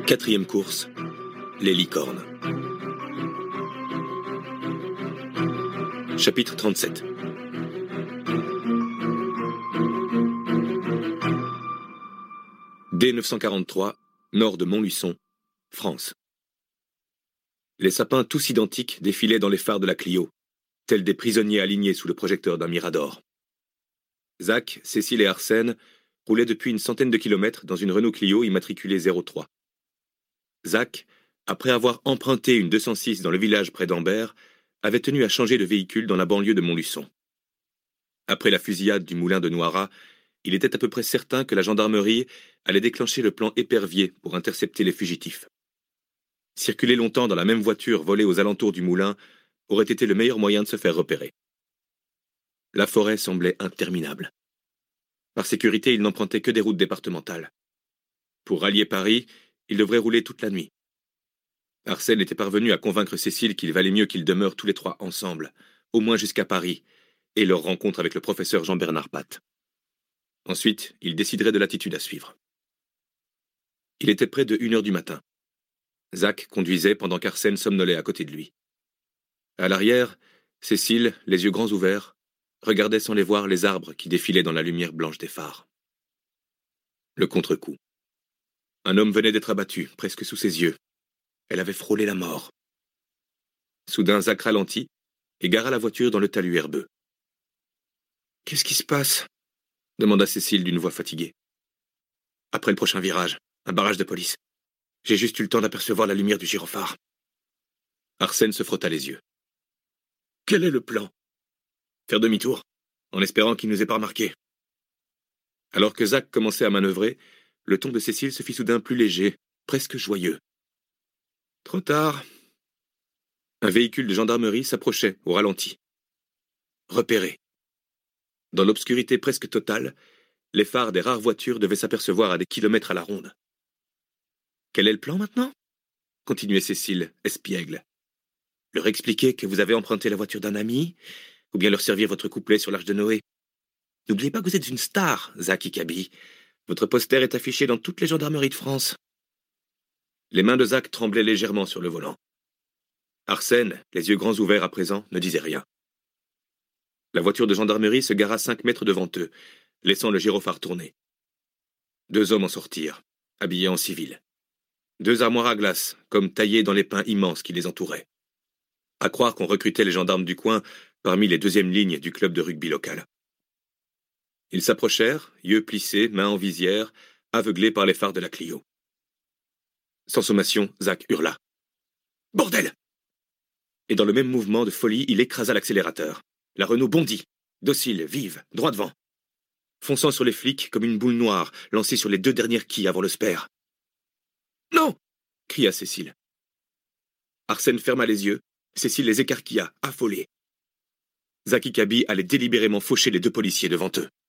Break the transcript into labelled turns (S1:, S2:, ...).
S1: Quatrième course, les licornes. Chapitre 37. Dès 943, nord de Montluçon, France. Les sapins tous identiques défilaient dans les phares de la Clio, tels des prisonniers alignés sous le projecteur d'un mirador. Zach, Cécile et Arsène roulaient depuis une centaine de kilomètres dans une Renault Clio immatriculée 03. Zach, après avoir emprunté une 206 dans le village près d'Ambert, avait tenu à changer de véhicule dans la banlieue de Montluçon. Après la fusillade du moulin de Noirat, il était à peu près certain que la gendarmerie allait déclencher le plan Épervier pour intercepter les fugitifs. Circuler longtemps dans la même voiture volée aux alentours du moulin aurait été le meilleur moyen de se faire repérer. La forêt semblait interminable. Par sécurité, il n'empruntait que des routes départementales. Pour rallier Paris, il devrait rouler toute la nuit. Arsène était parvenu à convaincre Cécile qu'il valait mieux qu'ils demeurent tous les trois ensemble, au moins jusqu'à Paris, et leur rencontre avec le professeur Jean-Bernard Pat. Ensuite, ils décideraient de l'attitude à suivre. Il était près de 1h du matin. Zach conduisait pendant qu'Arsène somnolait à côté de lui. À l'arrière, Cécile, les yeux grands ouverts, regardait sans les voir les arbres qui défilaient dans la lumière blanche des phares. Le contre-coup. Un homme venait d'être abattu, presque sous ses yeux. Elle avait frôlé la mort. Soudain, Zach ralentit et gara la voiture dans le talus herbeux. « Qu'est-ce qui se passe ?» demanda Cécile d'une voix fatiguée. « Après le prochain virage, un barrage de police. J'ai juste eu le temps d'apercevoir la lumière du gyrophare. » Arsène se frotta les yeux. « Quel est le plan ? Faire demi-tour, en espérant qu'il ne nous ait pas remarqués. » Alors que Zach commençait à manœuvrer, le ton de Cécile se fit soudain plus léger, presque joyeux. Trop tard. Un véhicule de gendarmerie s'approchait au ralenti. Repéré. Dans l'obscurité presque totale, les phares des rares voitures devaient s'apercevoir à des kilomètres à la ronde. Quel est le plan maintenant ? Continuait Cécile, espiègle. Leur expliquer que vous avez emprunté la voiture d'un ami, ou bien leur servir votre couplet sur l'Arche de Noé. N'oubliez pas que vous êtes une star, Zach Ikabi. Votre poster est affiché dans toutes les gendarmeries de France. Les mains de Zach tremblaient légèrement sur le volant. Arsène, les yeux grands ouverts à présent, ne disait rien. La voiture de gendarmerie se gara 5 mètres devant eux, laissant le gyrophare tourner. 2 hommes en sortirent, habillés en civil. 2 armoires à glace, comme taillées dans les pins immenses qui les entouraient. À croire qu'on recrutait les gendarmes du coin parmi les 2e lignes du club de rugby local. Ils s'approchèrent, yeux plissés, mains en visière, aveuglés par les phares de la Clio. Sans sommation, Zach hurla. « Bordel !» Et dans le même mouvement de folie, il écrasa l'accélérateur. La Renault bondit, docile, vive, droit devant, fonçant sur les flics comme une boule noire lancée sur les 2 dernières quilles avant le spare. « Non !» cria Cécile. Arsène ferma les yeux, Cécile les écarquilla, affolée. Zach Ikabi allait délibérément faucher les 2 policiers devant eux.